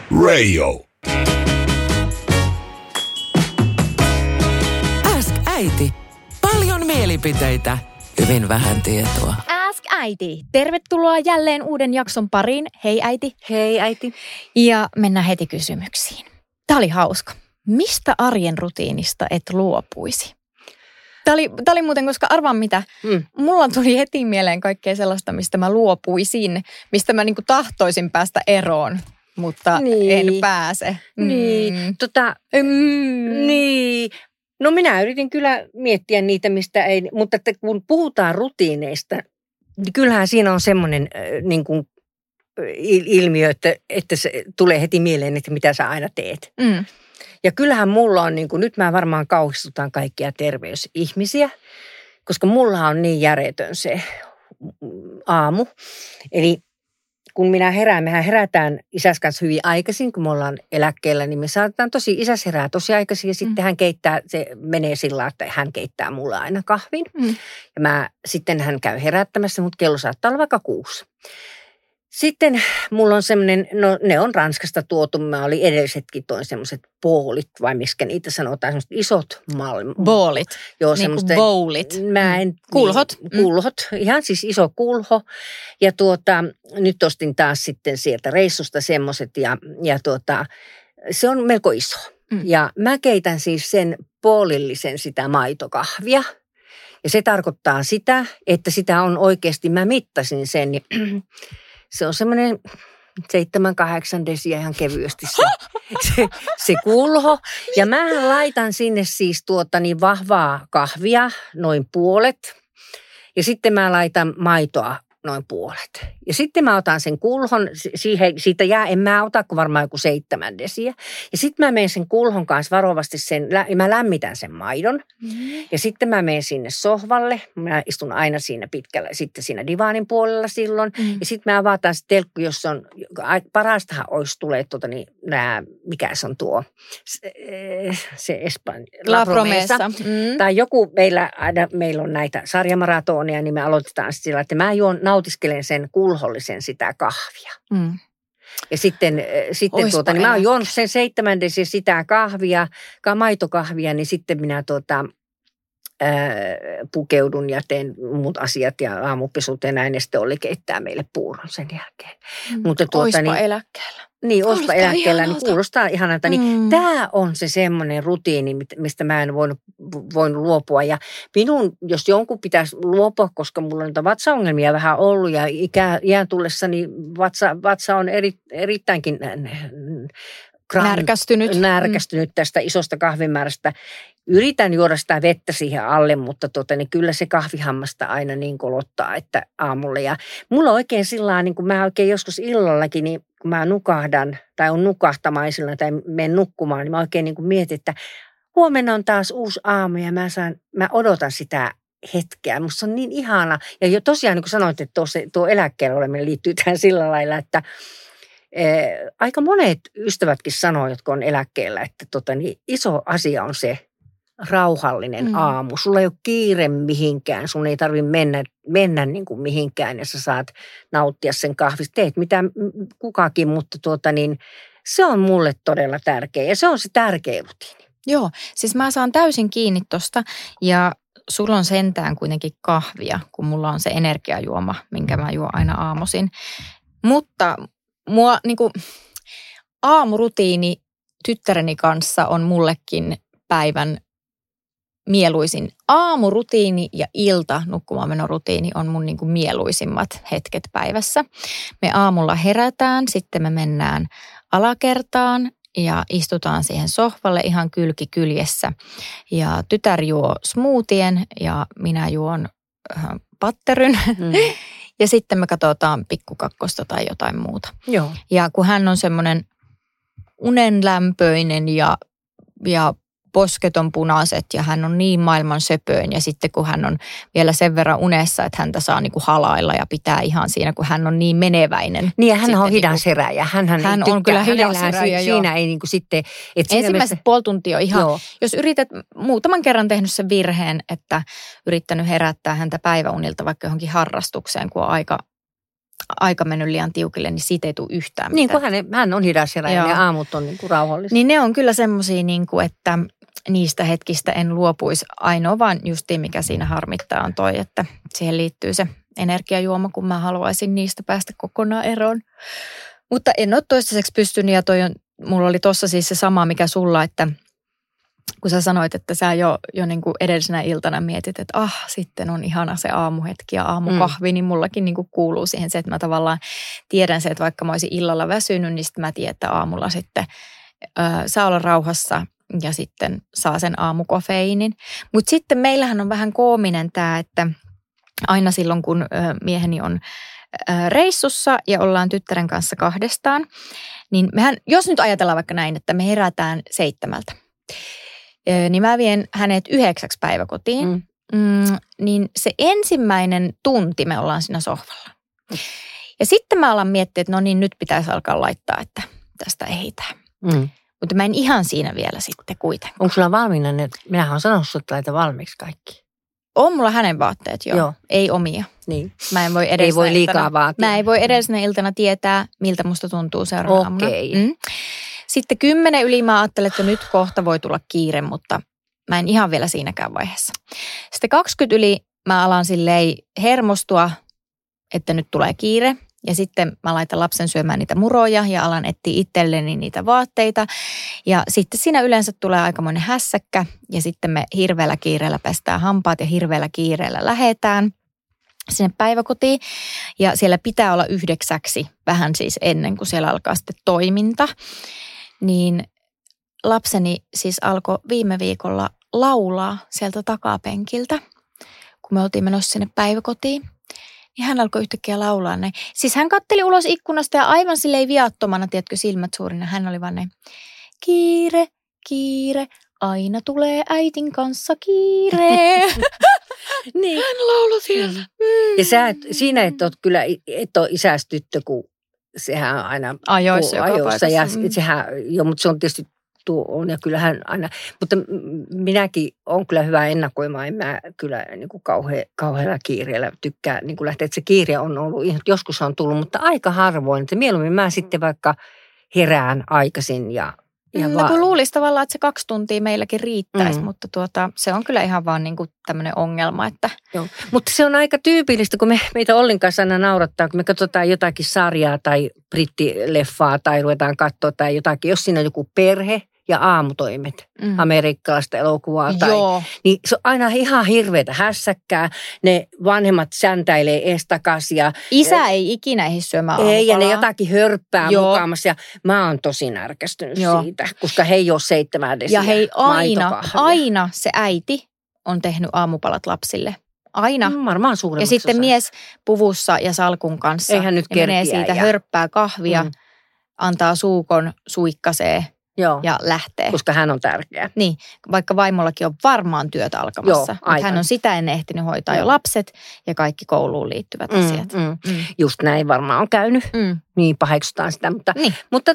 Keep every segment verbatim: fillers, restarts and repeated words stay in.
Radio. Ask äiti. Paljon mielipiteitä, hyvin vähän tietoa. Ask äiti. Tervetuloa jälleen uuden jakson pariin. Hei äiti. Hei äiti. Ja mennään heti kysymyksiin. Tämä oli hauska. Mistä arjen rutiinista et luopuisi? Tämä oli, tämä oli muuten, koska arvaan mitä, mm. mulla tuli heti mieleen kaikkea sellaista, mistä mä luopuisin, mistä mä niin kuin tahtoisin päästä eroon, mutta niin. en pääse. Niin, mm. tota, mm. niin. No minä yritin kyllä miettiä niitä, mistä ei, mutta että kun puhutaan rutiineista, niin kyllähän siinä on semmoinen äh, niin kuin ilmiö, että, että se tulee heti mieleen, että mitä sä aina teet. Mm. Ja kyllähän mulla on, niin kuin, nyt mä varmaan kauhistutan kaikkia terveysihmisiä, koska mulla on niin järjetön se aamu. Eli kun minä herään, mehän herätään isäs kanssa hyvin aikaisin, kun me ollaan eläkkeellä, niin me saatetaan tosi, isäs herää tosi aikaisin ja sitten mm. hän keittää, se menee sillä että hän keittää mulle aina kahvin. Mm. Ja mä, sitten hän käy herättämässä, mutta kello saattaa olla vaikka kuusi. Sitten mulla on semmoinen, no ne on Ranskasta tuotu, mä olin edellisetkin toin semmoiset boolit, vai miskä niitä sanotaan, semmoiset isot malm. Boolit, joo, niin kuin bowlit. Mä en, kulhot. Niin, kulhot, ihan siis iso kulho. Ja tuota, nyt ostin taas sitten sieltä reissusta semmoiset ja, ja tuota, se on melko iso. Mm. Ja mä keitän siis sen boolillisen sitä maitokahvia. Ja se tarkoittaa sitä, että sitä on oikeasti, mä mittasin sen, niin se on semmoinen seitsemän, kahdeksan desiä ihan kevyesti se, se, se kulho. Ja mä laitan sinne siis tuota niin vahvaa kahvia, noin puolet. Ja sitten mä laitan maitoa noin puolet. Ja sitten mä otan sen kulhon, siihen, siitä jää, en mä ota kuin varmaan joku seitsemän desiä. Ja sitten mä menen sen kulhon kanssa varovasti sen, mä lämmitän sen maidon. Mm-hmm. Ja sitten mä menen sinne sohvalle. Mä istun aina siinä pitkällä, sitten siinä divaanin puolella silloin. Mm-hmm. Ja sitten mä avataan se telkku, jossa on, parastahan olisi tulee tuota niin, nää, mikä se on tuo, se, se Espanja, La Promesa. Mm-hmm. Tai joku, meillä, aina, meillä on näitä sarjamaratoneja, niin me aloitetaan sillä, että mä juon, nautiskelen sen kulhollisen sitä kahvia. Mm. Ja sitten, sitten tuota, niin mä oon juonut sen seitsemän desiä sitä kahvia, maitokahvia, niin sitten minä tuota, ää, pukeudun ja teen muut asiat ja aamupesut ja näin, ja sitten Olli keittää meille puuron sen jälkeen. Mm. Mutta tuota, oispa niin, eläkkeellä. Niin, oispa eläkkeellä, ihanalta. Niin kuulostaa ihanalta. Niin mm. tämä on se semmoinen rutiini, mistä mä en voinut, voinut luopua. Ja minun, jos jonkun pitäisi luopua, koska mulla on vatsaongelmia vähän ollut ja ikään, iän tullessa, niin vatsa, vatsa on eri, erittäinkin gran, närkästynyt. närkästynyt tästä isosta kahvimäärästä. Yritän juoda sitä vettä siihen alle, mutta tota, niin kyllä se kahvihammasta aina niin kolottaa, että aamulla. Ja mulla oikein sillä lailla, niin kun mä oikein joskus illallakin, niin kun mä nukahdan tai on nukahtamaisilla tai menen nukkumaan, niin mä oikein niin kuin mietin, että huomenna on taas uusi aamu ja mä, saan, mä odotan sitä hetkeä. Musta se on niin ihana. Ja jo tosiaan niin kuin sanoit, että tuo, tuo eläkkeellä oleminen liittyy tähän sillä lailla, että eh, aika monet ystävätkin sanoo, jotka on eläkkeellä, että tota, niin iso asia on se, rauhallinen mm. aamu. Sulla ei ole kiire mihinkään. Sun ei tarvitse mennä, mennä niin kuin mihinkään ja sä saat nauttia sen kahvista. Teet mitä kukakin, mutta tuota niin, se on mulle todella tärkeä ja se on se tärkeä rutiini. Joo, siis mä saan täysin kiinni tosta ja sulla on sentään kuitenkin kahvia, kun mulla on se energiajuoma, minkä mä juon aina aamuisin. Mutta mua niin kuin aamurutiini tyttäreni kanssa on mullekin päivän mieluisin. Aamurutiini ja ilta nukkumaanmenorutiini on mun niin kuin mieluisimmat hetket päivässä. Me aamulla herätään, sitten me mennään alakertaan ja istutaan siihen sohvalle ihan kylki kyljessä. Ja tytär juo smoothien ja minä juon äh, patteryn. Mm. Ja sitten me katsotaan pikkukakkosta tai jotain muuta. Joo. Ja kun hän on semmoinen unenlämpöinen ja, ja posketon punaiset ja hän on niin maailman söpöin ja sitten kun hän on vielä sen verran unessa, että häntä saa niinku halailla ja pitää ihan siinä, kun hän on niin meneväinen. Niin ja hän on hidas heräjä. Hän, hän, hän on kyllä hidas heräjä. Siinä ei niinku sitten. Ensimmäiset mielessä puoli tuntia on ihan, joo. Jos yrität muutaman kerran tehnyt sen virheen, että yrittänyt herättää häntä päiväunilta vaikka johonkin harrastukseen, kun on aika aika mennyt liian tiukille, niin siitä ei tule yhtään Niin mitään. kuin hän, hän on hidas ja ja aamut on niin kuin rauhallisia. Niin ne on kyllä semmoisia, niin kuin, että niistä hetkistä en luopuisi. Ainoa vaan justiin, mikä siinä harmittaa on toi, että siihen liittyy se energiajuoma, kun mä haluaisin niistä päästä kokonaan eroon. Mutta en ole toistaiseksi pystynyt ja toi on, mulla oli tossa siis se sama, mikä sulla, että kun sä sanoit, että sä jo, jo niin kuin edellisenä iltana mietit, että ah, sitten on ihana se aamuhetki ja aamukahvi, mm. niin mullakin niin kuin kuuluu siihen se, että mä tavallaan tiedän se, että vaikka mä olisin illalla väsynyt, niin sitten mä tiedän, että aamulla sitten äh, saa olla rauhassa ja sitten saa sen aamukofeiinin. Mutta sitten meillähän on vähän koominen tämä, että aina silloin, kun äh, mieheni on äh, reissussa ja ollaan tyttären kanssa kahdestaan, niin mehän, jos nyt ajatellaan vaikka näin, että me herätään seitsemältä, niin mä vien hänet yhdeksäksi päiväkotiin, mm. Mm, niin se ensimmäinen tunti me ollaan siinä sohvalla. Mm. Ja sitten mä alan miettiä, että no niin, nyt pitäisi alkaa laittaa, että tästä ehditään. Mm. Mutta mä en ihan siinä vielä sitten kuitenkaan. Onko sulla valmiina ne, minähän olen sanonut sulle, että laita valmiiksi kaikki. On mulla hänen vaatteet, joo. joo. Ei omia. Niin. Mä en voi ei voi liikaa iltana, vaatia. Mä en voi edellisenä iltana tietää, miltä musta tuntuu seuraavana Okei. aamuna. Mm. Sitten kymmenen yli mä ajattelin, että nyt kohta voi tulla kiire, mutta mä en ihan vielä siinäkään vaiheessa. Sitten kaksikymmentä yli mä alan silleen hermostua, että nyt tulee kiire. Ja sitten mä laitan lapsen syömään niitä muroja ja alan etsiä itselleni niitä vaatteita. Ja sitten siinä yleensä tulee aikamoinen hässäkkä ja sitten me hirveällä kiireellä pestään hampaat ja hirveällä kiireellä lähetään sinne päiväkotiin. Ja siellä pitää olla yhdeksäksi vähän siis ennen kuin siellä alkaa sitten toiminta. Niin lapseni siis alkoi viime viikolla laulaa sieltä takapenkiltä, kun me oltiin menossa sinne päiväkotiin. Niin hän alkoi yhtäkkiä laulaa näin. Siis hän katteli ulos ikkunasta ja aivan silleen viattomana, tiedätkö, silmät suurina. Hän oli vaan näin, kiire, kiire, aina tulee äitin kanssa kiire. Niin. Hän lauloi sieltä. Mm. Ja sä et, siinä et ole kyllä, et ole isäs tyttö, kun sehän on aina ajoissa, ajoissa ja sehän, jo, mutta se on tietysti tuo on ja kyllähän aina, mutta minäkin olen kyllä hyvä ennakoimaan, en mä kyllä niin kuin kauhe, kauhealla kiireellä tykkää niin kuin lähteä, että se kiire on ollut, joskus on tullut, mutta aika harvoin, että mieluummin mä sitten vaikka herään aikaisin ja Ja no, kun luulisi tavallaan, että se kaksi tuntia meilläkin riittäisi, mm. mutta tuota, se on kyllä ihan vaan niin kuin tämmöinen ongelma. Että Joo. Mutta se on aika tyypillistä, kun me, meitä Ollin kanssa aina naurattaa, kun me katsotaan jotakin sarjaa tai brittileffaa tai ruvetaan katsoa tai jotakin, jos siinä on joku perhe ja aamutoimet, mm. amerikkalaista elokuvaa tai, Joo. niin se on aina ihan hirveätä hässäkkää. Ne vanhemmat säntäilee estakas ja isä ja, ei ikinä ehdi syömään aamupalaa. Ei, ja ne jotakin hörppää Joo. mukaamassa ja mä oon tosi närkästynyt Joo. siitä, koska he ei ole seitsemän desiä ja hei, aina, aina se äiti on tehnyt aamupalat lapsille. Aina. Mm, varmaan ja sitten osa. Mies puvussa ja salkun kanssa. Eihän nyt ja menee siitä, ja hörppää kahvia, mm. antaa suukon, suikkasee. Joo, ja lähtee. Koska hän on tärkeä. Niin, vaikka vaimollakin on varmaan työtä alkamassa. Joo, hän on sitä ennen ehtinyt hoitaa Joo. jo lapset ja kaikki kouluun liittyvät mm, asiat. Mm. Mm. Just näin varmaan on käynyt. Mm. Niin paheksutaan sitä. Mutta, niin. mutta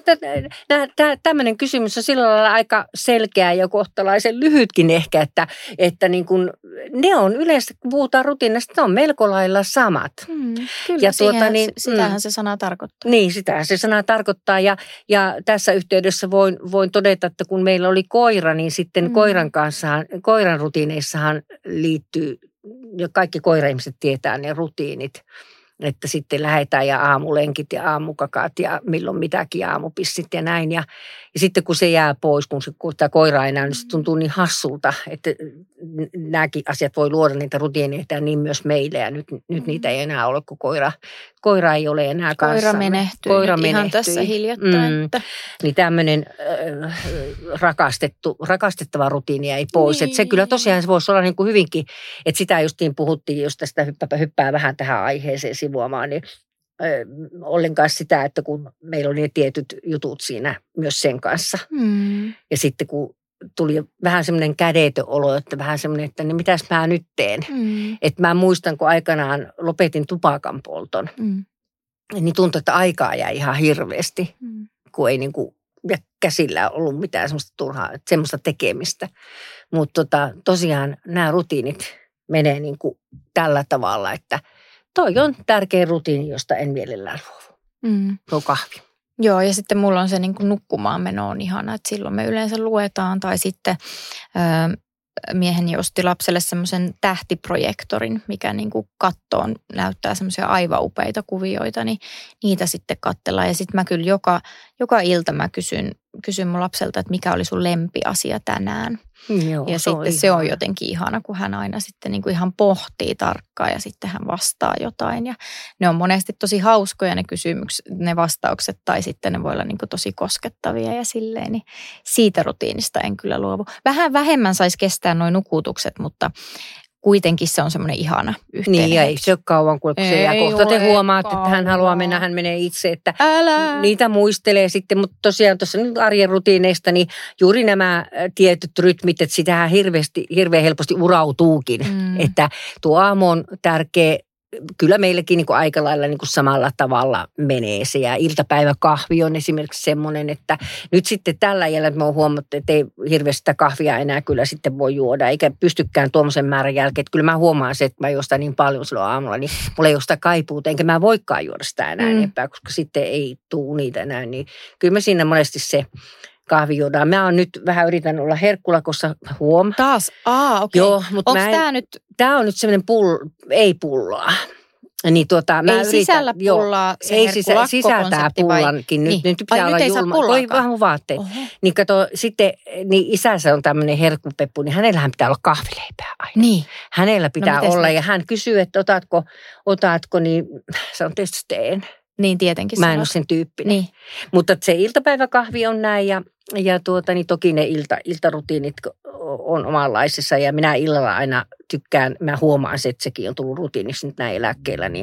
tämmöinen kysymys on sillä lailla aika selkeä ja kohtalaisen lyhytkin ehkä, että, että niin kun, ne on yleensä, kun puhutaan rutiinasta, ne on melko lailla samat. Mm, kyllä, ja siihen, tuota, niin, sitähän mm, se sana tarkoittaa. Niin, sitähän se sana tarkoittaa. Ja, ja tässä yhteydessä voin, voin todeta, että kun meillä oli koira, niin sitten mm. koiran kanssa, koiran rutiineissahan liittyy, ja kaikki koiraihmiset tietää ne rutiinit. Että sitten lähdetään ja aamulenkit ja aamukakaat ja milloin mitäkin aamupissit ja näin. Ja, ja sitten kun se jää pois, kun, se, kun tämä koira ei näy, niin se tuntuu niin hassulta, että nämäkin asiat voi luoda niitä rutiineita ja niin myös meille. Ja nyt, nyt niitä ei enää ole, kun koira, koira ei ole enää kanssa. Koira menehtyi koira ihan menehtyi. Tässä hiljattain. Mm. Niin tämmöinen äh, rakastettu, rakastettava rutiini ei pois. Niin. Että se kyllä tosiaan se voisi olla niin kuin hyvinkin, että sitä justiin puhuttiin, jos tästä hyppää, hyppää vähän tähän aiheeseen sivuamaan, niin ollenkaan sitä, että kun meillä oli ne tietyt jutut siinä myös sen kanssa. Mm. Ja sitten kun tuli vähän semmoinen kädetön olo, että vähän semmoinen, että niin mitäs mä nyt teen. Mm. Että mä muistan, kun aikanaan lopetin tupakan polton, mm. niin tuntui, että aikaa jäi ihan hirveästi, mm. kun ei niin kuin käsillä ollut mitään semmoista turhaa, semmoista tekemistä. Mutta tota, tosiaan nämä rutiinit menee niin kuin tällä tavalla, että toi on tärkeä rutiini, josta en mielellään luovu. Mm. Tuo kahvi. Joo, ja sitten mulla on se niin kuin nukkumaan meno on ihana, että silloin me yleensä luetaan tai sitten ö, mieheni osti lapselle semmoisen tähtiprojektorin, mikä niin kuin kattoon näyttää semmoisia aivan upeita kuvioita, niin niitä sitten katsellaan. Ja sitten mä kyllä joka, joka ilta mä kysyn, kysyn mun lapselta, että mikä oli sun lempiasia tänään. Joo, ja se sitten on se on jotenkin ihana, kun hän aina sitten niin kuin ihan pohtii tarkkaan ja sitten hän vastaa jotain. Ja ne on monesti tosi hauskoja ne kysymykset, ne vastaukset tai sitten ne voi olla niin kuin tosi koskettavia ja silleen. Niin siitä rutiinista en kyllä luovu. Vähän vähemmän saisi kestää nuo nukutukset, mutta kuitenkin se on semmoinen ihana yhteinen. Niin, ja ei se ole kauan, kun se jää kohta te huomaatte, että hän haluaa mennä, hän menee itse, että Älä. niitä muistelee sitten, mutta tosiaan tuossa nyt arjen rutiineista, niin juuri nämä tietyt rytmit, että sitähän hirveästi, hirveän helposti urautuukin, mm. että tuo aamu on tärkeä. Kyllä meillekin niin kuin aika lailla niin kuin samalla tavalla menee se ja iltapäiväkahvi on esimerkiksi semmoinen, että nyt sitten tällä jäljellä me on huomattu, että ei hirveästi sitä kahvia enää kyllä sitten voi juoda eikä pystykään tuommoisen määrän jälkeen. Että kyllä mä huomaan se, että mä juon sitä niin paljon silloin aamulla, niin mulla ei ole sitä kaipuuta enkä mä voikaan juoda sitä enää mm. enempää, koska sitten ei tule niitä enää. Niin kyllä me siinä monesti se kahvi juodaan. Mä oon nyt vähän yritän olla herkkulakossa huom. Taas? Aa, okei. Joo, mutta onko mä en, tämä nyt? Tää on nyt semmoinen pull, ei pulloa. Niin tuota, mä ei yritän, sisällä pullaa se ei sisä, sisältää pullankin. Nyt, niin. nyt pitää Ai, olla nyt julma. Toi vähän mun vaatteet. Oho. Niin kato, sitten niin isänsä on tämmöinen herkkupeppu, niin hänellähän pitää olla kahvileipää aina. Niin. Hänellä pitää no, olla ne? Ja hän kysyy, että otatko, otatko niin sanon tietysti teen. Niin tietenkin. Mä en ole sen tyyppinen. Niin. Mutta se iltapäiväkahvi on näin ja, ja tuota, niin toki ne ilta, iltarutiinit on omanlaisissa ja minä illalla aina tykkään, mä huomaan se, että sekin on tullut rutiiniksi nyt näin eläkkeellä, niin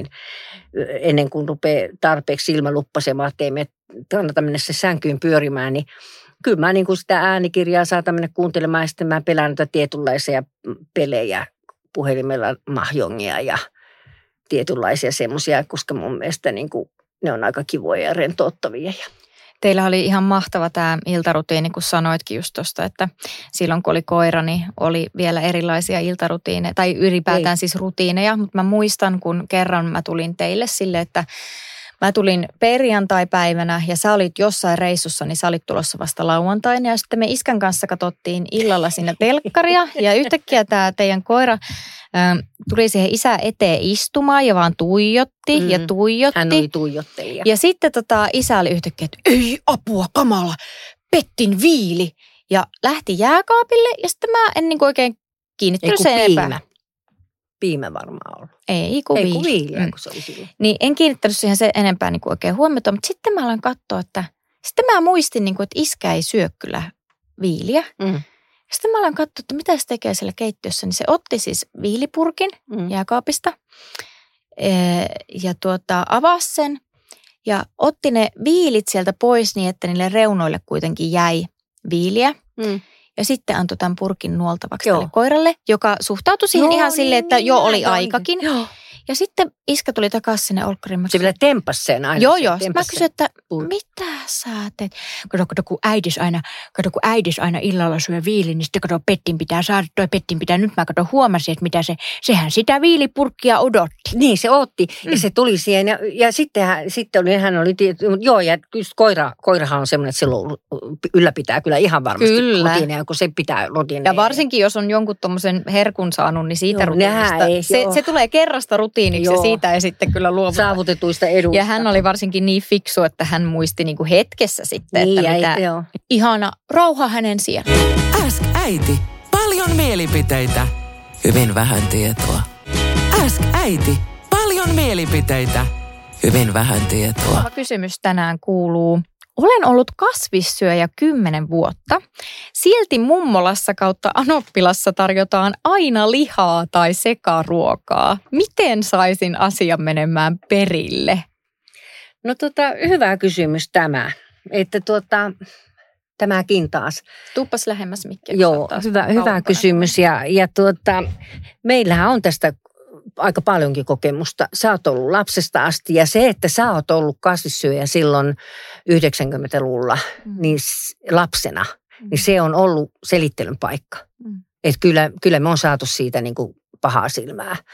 ennen kuin rupeaa tarpeeksi silmä luppasemaan, että ei me kannata mennä se sänkyyn pyörimään, niin kyllä mä niin kuin sitä äänikirjaa saatan mennä kuuntelemaan ja sitten mä pelään noita tietynlaisia pelejä, puhelimella mahjongia ja tietynlaisia semmoisia, koska mun mielestä niin kuin ne on aika kivoja ja rentouttavia. Teillä oli ihan mahtava tämä iltarutiini, kun sanoitkin just tuosta, että silloin kun oli koira, niin oli vielä erilaisia iltarutiineja, tai ylipäätään Ei. siis rutiineja. Mutta mä muistan, kun kerran mä tulin teille sille, että mä tulin perjantai-päivänä ja sä olit jossain reissussa, niin sä olit tulossa vasta lauantaina. Ja sitten me iskän kanssa katsottiin illalla sinne telkkaria ja yhtäkkiä tämä teidän koira äh, tuli siihen isä eteen istumaan ja vaan tuijotti mm. ja tuijotti. Hän oli tuijottelija. Ja sitten tota, isä oli yhtäkkiä, että ei apua, kamala, pettin viili. Ja lähti jääkaapille ja sitten mä en niin oikein kiinnittänyt sen enempää. Piimä varmaan ollut. Ei, kun Ei, kun viili. viiliä, mm. kun se oli silloin. Niin en kiinnittänyt siihen se enempää niin kuin oikein huomiota, mutta sitten mä aloin katsoa, että sitten mä muistin, niin kuin, että iskä ei syö kyllä viiliä. Mm. Sitten mä aloin katsoa, että mitä se tekee siellä keittiössä, niin se otti siis viilipurkin mm. jääkaapista ja tuota, avasi sen ja otti ne viilit sieltä pois niin, että niille reunoille kuitenkin jäi viiliä. Mm. Ja sitten antoi tämän purkin nuoltavaksi tälle koiralle, joka suhtautui siihen joo, ihan silleen, että niin, jo oli näin, aikakin. Joo. Ja sitten iskä tuli takaisin sinne olkkarin. Se vielä tempasi sen aina. Joo, joo. Mä kysyin, että mitä sä teet? Kato, kato, kun äidis aina, kato, kun äidis aina illalla syö viilin, niin sitten kato, Pettin pitää saada, toi Pettin pitää. Nyt mä kato huomasin, että mitä se, sehän sitä viilipurkkia odotti. Niin, se otti. Mm. Ja se tuli siihen. Ja, ja sitten, hän, sitten oli, hän oli, joo, ja just koira, koirahan on semmoinen, että silloin ylläpitää kyllä ihan varmasti kyllä. rutiineja, kun se pitää rutiineja. Ja varsinkin, jos on jonkun tommosen herkun saanut, niin siitä joo, rutiinista. Ei, se, se tulee kerrasta rutiiniksi ja siitä ei sitten kyllä luovuta. Saavutetuista eduista. Ja hän oli varsinkin niin fiksu, että hän muisti niinku hetkessä sitten, niin, että mitä ei, joo. ihana rauha hänen siellä. Ask äiti. Paljon mielipiteitä. Hyvin vähän tietoa. Ask äiti. Paljon mielipiteitä. Hyvin vähän tietoa. Kysymys tänään kuuluu. Olen ollut kasvissyöjä kymmenen vuotta. Silti mummolassa kautta Anoppilassa tarjotaan aina lihaa tai sekaruokaa. Miten saisin asian menemään perille? No tota, hyvä kysymys tämä. Että tuota, tämäkin taas. Tuppas lähemmäs mikkiä. Joo, hyvä, hyvä kysymys. Ja, ja tuota, meillähän on tästä aika paljonkin kokemusta. Sä oot ollut lapsesta asti ja se, että sä oot ollut kasvissyöjä silloin yhdeksänkymmentäluvulla mm. niin lapsena, mm. niin se on ollut selittelyn paikka. Mm. Että kyllä, kyllä me on saatu siitä niin kuin pahaa silmää.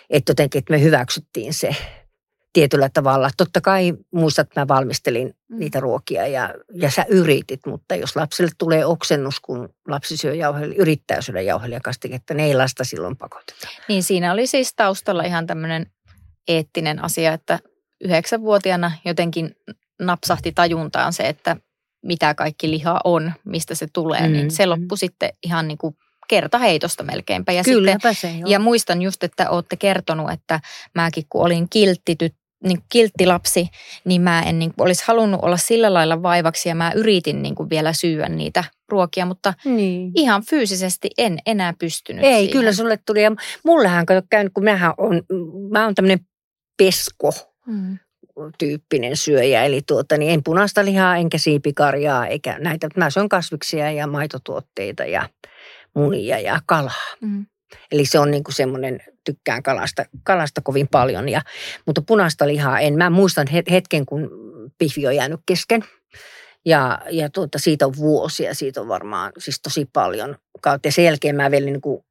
että jotenkin, että me hyväksyttiin se tietyllä tavalla. Totta kai muistat, että mä valmistelin niitä ruokia ja, ja sä yritit, mutta jos lapselle tulee oksennus, kun lapsi syö jauheli, yrittää syödä jauhelijakastiketta, ne ei lasta silloin pakoteta. Niin siinä oli siis taustalla ihan tämmöinen eettinen asia, että yhdeksänvuotiaana jotenkin napsahti tajuntaan se, että mitä kaikki liha on, mistä se tulee, mm-hmm. niin se loppui sitten ihan niin kuin kertaheitosta melkeinpä. Ja, Kylläpä sitten, se, joo. ja muistan just, että olette kertonut, että mäkin kun olin kilttityt, niin kilttilapsi, niin mä en niin kuin, olisi halunnut olla sillä lailla vaivaksi ja mä yritin niin kuin vielä syyä niitä ruokia, mutta niin. ihan fyysisesti en enää pystynyt Ei, siihen. kyllä sulle tuli. Ja mullehan kato käynyt, kun mähän on, mä oon tämmöinen pesko. Mm. tyyppinen syöjä, eli tuota, niin en punaista lihaa, enkä siipikarjaa, eikä näitä. Mä syön kasviksia ja maitotuotteita ja munia ja kalaa. Mm. Eli se on niin kuin semmoinen, tykkään kalasta, kalasta kovin paljon, ja, mutta punaista lihaa en. Mä muistan hetken, kun pihvi on jäänyt kesken, ja, ja tuota, siitä on vuosia, siitä on varmaan siis tosi paljon kautta. Ja sen jälkeen mä vielä niin kuin,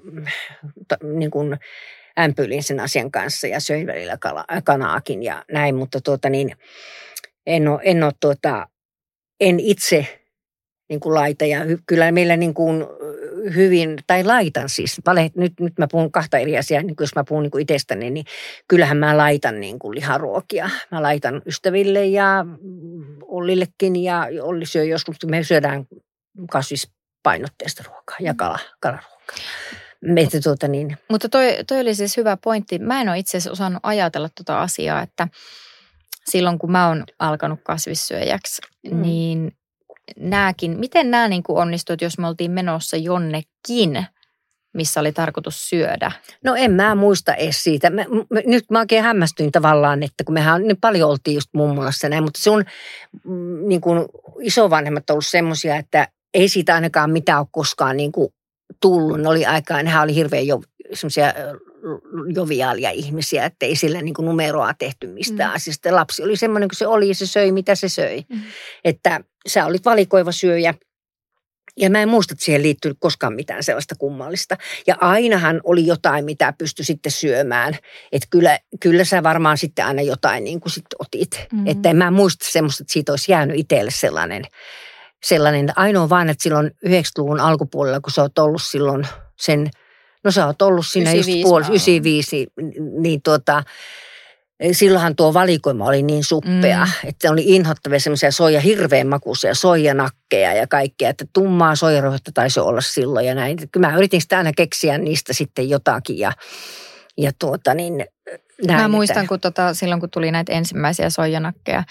niin kuin ämpyilin sen asian kanssa ja söin välillä kala, kanaakin ja näin, mutta tuota niin, en ole, en ole tuota, en itse niin kuin laita ja hy, kyllä meillä niin kuin hyvin, tai laitan siis, valet, nyt, nyt mä puhun kahta eri asiaa, niin jos mä puhun niin kuin itsestäni, niin kyllähän mä laitan niin kuin liharuokia. Mä laitan ystäville ja Ollillekin ja Olli syö joskus, me syödään kasvispainotteista ruokaa ja kala, kalaruokaa. Että tuota niin. Mutta toi, toi oli siis hyvä pointti. Mä en ole itse asiassa osannut ajatella tuota asiaa, että silloin kun mä oon alkanut kasvissyöjäksi, mm. niin nääkin, miten nämä niin kuin onnistuivat, jos me oltiin menossa jonnekin, missä oli tarkoitus syödä? No en mä muista edes siitä. Mä, mä, nyt mä oikein hämmästyin tavallaan, että kun mehän niin paljon oltiin just mummolassa näin, mutta se on niin kuin isovanhemmat ollut semmoisia, että ei siitä ainakaan mitään ole koskaan niin kuin tullut. Ne oli aikaan, nehän oli hirveän jo, semmoisia joviaalia ihmisiä, että ei sillä niin kuin numeroa tehty mistään mm. asiasta. Lapsi oli semmoinen, kun se oli ja se söi, mitä se söi. Mm. Että sä olit valikoiva syöjä. Ja mä en muista, että siihen liittyy koskaan mitään sellaista kummallista. Ja ainahan oli jotain, mitä pystyi sitten syömään. Että kyllä, kyllä sä varmaan sitten aina jotain niin kuin sitten otit. Mm. Että en mä muista semmoista, että siitä olisi jäänyt itselle sellainen. Sellainen, ainoa vaan, että silloin yhdeksänkymmentäluvun alkupuolella, kun sä oot ollut silloin sen, no sä oot ollut siinä just puolessa, yhdeksänkymmentäviisi, niin tuota, silloinhan tuo valikoima oli niin suppea, mm. että oli inhottavia semmoisia soija, hirveän makuisia soijanakkeja ja kaikkea, että tummaa soijarohetta taisi olla silloin ja näin. Kyllä mä yritin sitä aina keksiä niistä sitten jotakin ja, ja tuota niin näin. Mä muistan, kun tota, silloin kun tuli näitä ensimmäisiä soijanakkeja,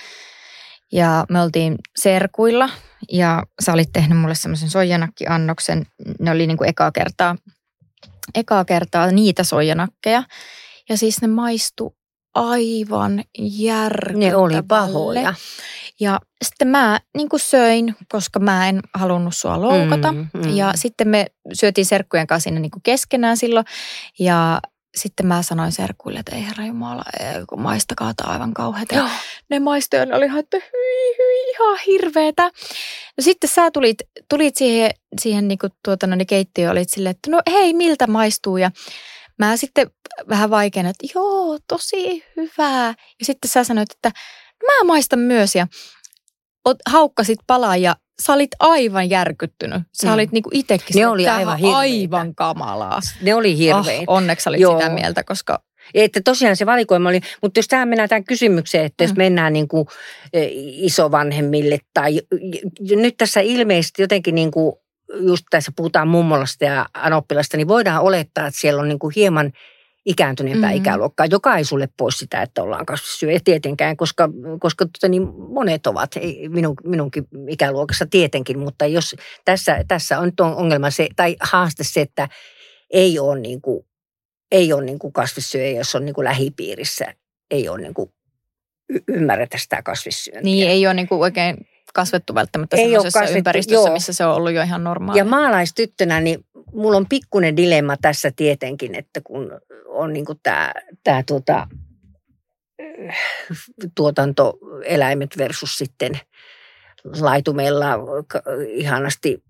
ja me oltiin serkuilla ja sä olit tehnyt mulle semmoisen soijanakkiannoksen. Ne oli niin kuin ekaa kertaa, ekaa kertaa niitä soijanakkeja. Ja siis ne maistu aivan järkyttävälle. Ne oli pahoja. Ja sitten mä niin kuin söin, koska mä en halunnut sua loukata. Mm, mm. Ja sitten me syötiin serkkujen kanssa siinä niin kuin keskenään silloin. Ja sitten mä sanoin serkuille, että ei herra jumala, ei, kun maistakaa tämä aivan kauheata. Ja ne maistoja oli ihan, että hyi, hyi, ihan hirveetä. No sitten sä tulit, tulit siihen, siihen niin kuin tuota, no, niin keittiöön, olit silleen, että no hei, miltä maistuu? Ja mä sitten vähän vaikeana, että joo, tosi hyvää. Ja sitten sä sanoit, että mä maistan myös ja haukkasit palaa ja sä olit aivan järkyttynyt. Sä mm. olit niinku itsekin. Ne oli aivan hirveitä. Aivan kamalaa. Ne oli hirveitä. Oh, onneksi olit Joo. sitä mieltä, koska että tosiaan se valikoima oli, mutta jos tähän mennään tämän kysymykseen, että mm. jos mennään niin kuin isovanhemmille tai nyt tässä ilmeisesti jotenkin niin kuin just tässä puhutaan mummolasta ja anoppilasta, niin voidaan olettaa, että siellä on niin kuin hieman ikääntyneempää mm-hmm. ikäluokkaa, joka ei sulle pois sitä, että ollaan kasvissyöjä tietenkään, koska, koska tota niin monet ovat ei, minun, minunkin ikäluokassa tietenkin, mutta jos tässä, tässä on nyt ongelma se, tai haaste se, että ei ole, niin kuin, ei ole niin kuin kasvissyöjä, jos on niin kuin lähipiirissä, ei ole niin kuin y- ymmärretä sitä kasvissyöntiä. Niin, ei ole niin kuin oikein kasvettu välttämättä sellaisessa kasvettu, ympäristössä, joo. missä se on ollut jo ihan normaalia. Ja maalaistyttönä, niin mulla on pikkuinen dilemma tässä tietenkin, että kun on niin kuin tämä, tämä tuota, tuotantoeläimet versus sitten laitumella ihanasti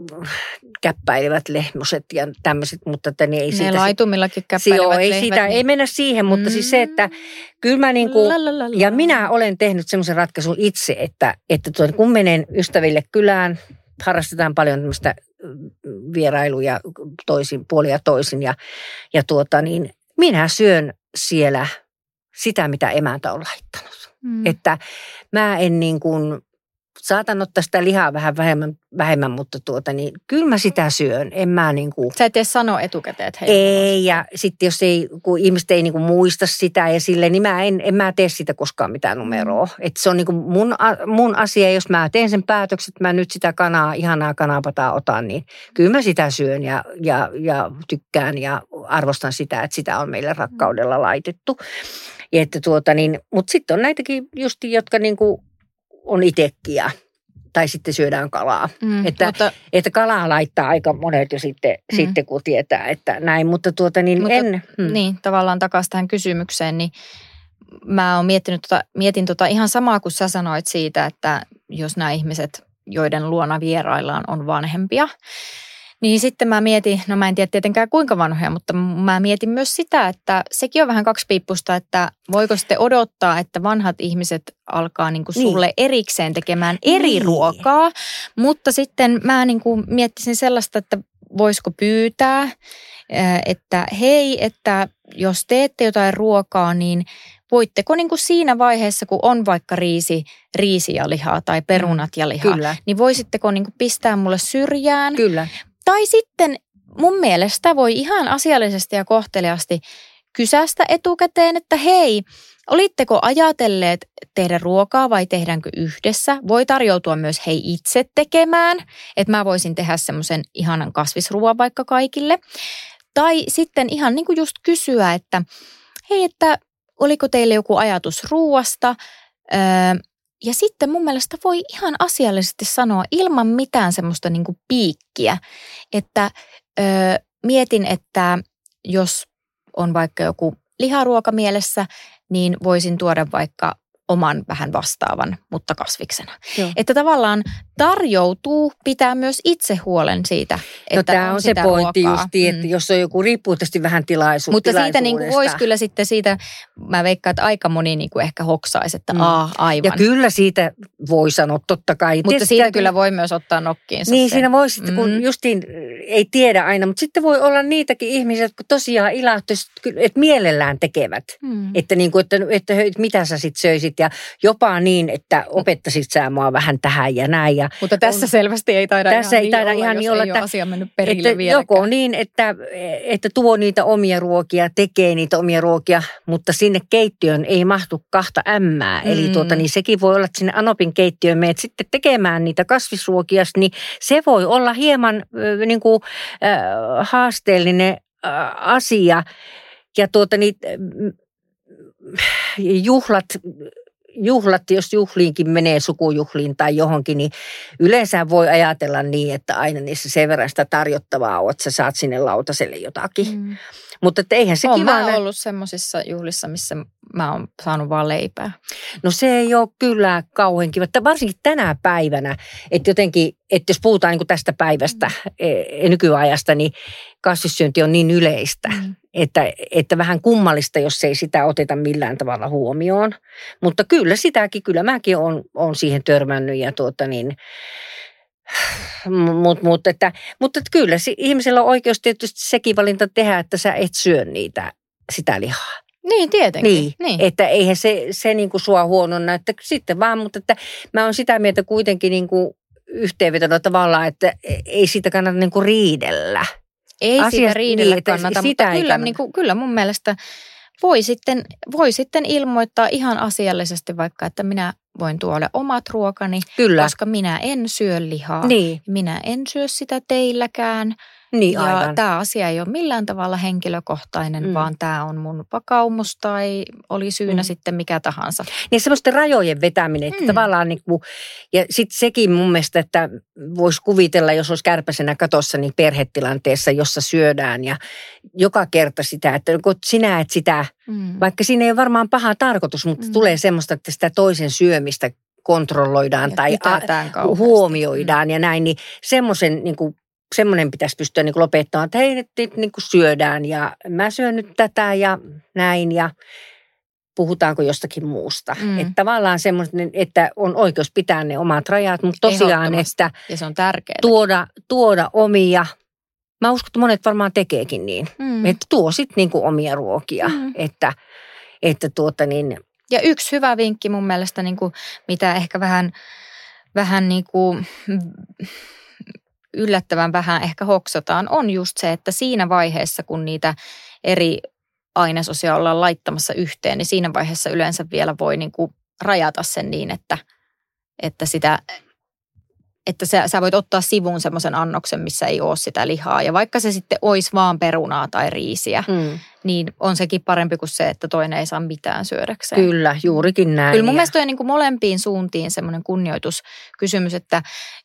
käppäilevät lehmoset ja tämmöiset, mutta että niin ei ne siitä... Ne laitumillakin käppäilevät joo, ei lehmät. Siitä, niin... ei mennä siihen, mutta mm. siis se, että kyllä mä niin kuin, ja minä olen tehnyt semmoisen ratkaisun itse, että, että tuota, kun menen ystäville kylään, harrastetaan paljon tämmöistä vierailuja toisin, puolia toisin ja, ja tuota niin, minä syön siellä sitä, mitä emäntä on laittanut. Mm. Että mä en niin kuin, saatan ottaa sitä lihaa vähän vähemmän, vähemmän mutta tuota niin, kyllä mä sitä syön. En mä niin kuin... Sä et edes sano etukäteen, että hei. Ei, ja sitten jos ei, kun ihmiset ei niin kuin muista sitä ja silleen, niin mä en, en mä tee sitä koskaan mitään numeroa. Että se on niin kuin mun, mun asia, jos mä teen sen päätöksen, että mä nyt sitä kanaa, ihanaa kanapataa otan, niin kyllä mä sitä syön ja, ja, ja tykkään ja arvostan sitä, että sitä on meille rakkaudella laitettu. Ja että tuota niin, mutta sitten on näitäkin justi, jotka niin kuin on itsekin tai sitten syödään kalaa. Mm, että, mutta, että kalaa laittaa aika monet jo sitten, mm. sitten kun tietää, että näin. Mutta tuota niin mutta, en... Hmm. Niin, tavallaan takaisin tähän kysymykseen, niin mä oon miettinyt tota, mietin tota ihan samaa kuin sä sanoit siitä, että jos nämä ihmiset, joiden luona vieraillaan, on vanhempia, niin sitten mä mietin, no mä en tiedä tietenkään kuinka vanhoja, mutta mä mietin myös sitä, että sekin on vähän kaksipiippusta, että voiko sitten odottaa, että vanhat ihmiset alkaa niin kuin sulle niin. erikseen tekemään eri niin. ruokaa, mutta sitten mä niin kuin miettisin sellaista, että voisiko pyytää, että hei, että jos teette jotain ruokaa, niin voitteko niin kuin siinä vaiheessa, kun on vaikka riisi, riisi ja lihaa tai perunat ja lihaa, Kyllä. niin voisitteko niin kuin pistää mulle syrjään? Kyllä. Tai sitten mun mielestä voi ihan asiallisesti ja kohteliasti kysästä etukäteen, että hei, olitteko ajatelleet tehdä ruokaa vai tehdäänkö yhdessä? Voi tarjoutua myös hei itse tekemään, että mä voisin tehdä semmoisen ihanan kasvisruoan vaikka kaikille. Tai sitten ihan niin kuin just kysyä, että hei, että oliko teille joku ajatus ruuasta? Öö, Ja sitten mun mielestä voi ihan asiallisesti sanoa ilman mitään semmoista niin kuin piikkiä, että ö, mietin, että jos on vaikka joku liharuoka mielessä, niin voisin tuoda vaikka oman vähän vastaavan, mutta kasviksena. Joo. Että tavallaan tarjoutuu pitää myös itse huolen siitä, että no, tämä on, on se pointti justi, että mm. jos on joku riippuu tietysti vähän tilaisu, mutta siitä niin kuin voisi kyllä sitten siitä, mä veikkaan, että aika moni niin kuin ehkä hoksaisi, että mm. aa, aivan. Ja kyllä siitä voi sanoa totta kai. Mutta tietysti siitä kyllä voi myös ottaa nokkiinsa. Niin, sen. siinä voi sitten, kun mm. justiin ei tiedä aina, mutta sitten voi olla niitäkin ihmisiä, jotka tosiaan ilahtuisivat, että mielellään tekevät. Mm. Että, niin kuin, että, että, että mitä sä sitten söisit ja jopa niin, että opettaisit sä mua vähän tähän ja näin. Ja mutta tässä on, selvästi ei taida tässä ihan, ei taida niin olla, ihan jos niin olla, ei että, ole asia mennyt perille että vieläkään. Joko niin, että, että tuo niitä omia ruokia, tekee niitä omia ruokia, mutta sinne keittiöön ei mahtu kahta ämmää. Mm. Eli tuota, niin sekin voi olla, että sinne Anopin keittiöön menet sitten tekemään niitä kasvisruokia, niin se voi olla hieman äh, niin kuin, äh, haasteellinen äh, asia. Ja tuota, niin, äh, juhlat... Juhlat, jos juhliinkin menee sukujuhliin tai johonkin, niin yleensä voi ajatella niin, että aina niissä sen verran sitä tarjottavaa on, että sä saat sinne lautaselle jotakin. Mm. Mutta että eihän se Olen kiva... Olen ollut semmoisissa juhlissa, missä mä oon saanut vaan leipää. No se ei ole kyllä kauhean kiva. Varsinkin tänä päivänä, että jotenkin, että jos puhutaan niin kuin tästä päivästä mm. nykyajasta, niin kasvissyönti on niin yleistä. Mm. Että, että vähän kummallista, jos ei sitä oteta millään tavalla huomioon. Mutta kyllä sitäkin, kyllä mäkin olen, olen siihen törmännyt ja tuota niin, mutta mut, että, mutta että kyllä ihmisellä on oikeus tietysti sekin valinta tehdä, että sä et syö niitä, sitä lihaa. Niin, tietenkin. Niin, niin. Että eihän se, se niin kuin sua huononna, että sitten vaan, mutta että mä oon sitä mieltä kuitenkin niin kuin yhteenvetona tavallaan, että ei siitä kannata niin kuin riidellä. Ei Asiat, siitä riidellä niin, kannata, sitä mutta kyllä, niin kuin, kyllä mun mielestä voi sitten, voi sitten ilmoittaa ihan asiallisesti vaikka, että minä voin tuoda omat ruokani, kyllä. koska minä en syö lihaa. Niin. Minä en syö sitä teilläkään. Niin, ja aivan. Tämä asia ei ole millään tavalla henkilökohtainen, mm. vaan tämä on mun vakaumus tai oli syynä mm. sitten mikä tahansa. Niin semmoisten rajojen vetäminen, että mm. tavallaan niin kuin, ja sitten sekin mun mielestä, että voisi kuvitella, jos olisi kärpäsenä katossa, niin perhetilanteessa, jossa syödään ja joka kerta sitä, että kun sinä et sitä, mm. vaikka siinä ei ole varmaan paha tarkoitus, mutta mm. tulee semmoista, että sitä toisen syömistä kontrolloidaan ja tai a, huomioidaan mm. ja näin, niin semmoisen niin kuin semmoinen pitäisi pystyä niin kuin lopettamaan, että hei, nyt niin kuin syödään ja mä syön nyt tätä ja näin ja puhutaanko jostakin muusta. Mm. Että tavallaan semmoinen, että on oikeus pitää ne omat rajat, mutta tosiaan, että ja se on tärkeää. Tuoda, tuoda omia, mä uskon, että monet varmaan tekeekin niin, mm. että tuo sitten niin kuin omia ruokia, mm. että, että tuota niin. Ja yksi hyvä vinkki mun mielestä, niin kuin, mitä ehkä vähän, vähän niin kuin yllättävän vähän ehkä hoksataan, on just se, että siinä vaiheessa, kun niitä eri ainesosia ollaan laittamassa yhteen, niin siinä vaiheessa yleensä vielä voi niin kuin rajata sen niin, että, että, sitä, että sä, sä voit ottaa sivuun semmoisen annoksen, missä ei ole sitä lihaa. Ja vaikka se sitten olisi vaan perunaa tai riisiä, mm. niin on sekin parempi kuin se, että toinen ei saa mitään syödäkseen. Kyllä, juurikin näin. Kyllä mun mielestä on niin kuin molempiin suuntiin semmoinen kunnioituskysymys, että